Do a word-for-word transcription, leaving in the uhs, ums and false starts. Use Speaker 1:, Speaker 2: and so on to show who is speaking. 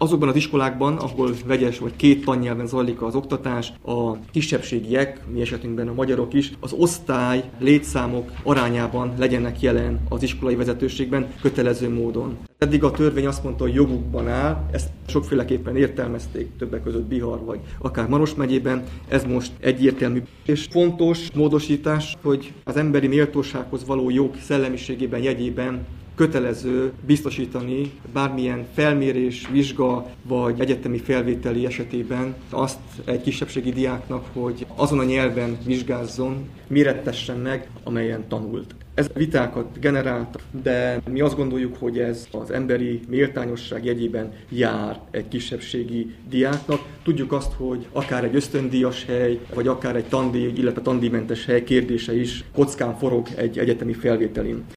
Speaker 1: Azokban az iskolákban, ahol vegyes vagy két tannyelven zajlik az oktatás, a kisebbségiek, mi esetünkben a magyarok is, az osztály létszámok arányában legyenek jelen az iskolai vezetőségben kötelező módon. Eddig a törvény azt mondta, hogy jogukban áll, ezt sokféleképpen értelmezték, többek között Bihar vagy akár Maros megyében, ez most egyértelmű. És fontos módosítás, hogy az emberi méltósághoz való jog szellemiségében, jegyében kötelező biztosítani bármilyen felmérés, vizsga vagy egyetemi felvételi esetében azt egy kisebbségi diáknak, hogy azon a nyelven vizsgázzon, mérettessen meg, amelyen tanult. Ez vitákat generált, de mi azt gondoljuk, hogy ez az emberi méltányosság jegyében jár egy kisebbségi diáknak. Tudjuk azt, hogy akár egy ösztöndíjas hely, vagy akár egy tandíj, illetve tandíjmentes hely kérdése is kockán forog egy egyetemi felvételin.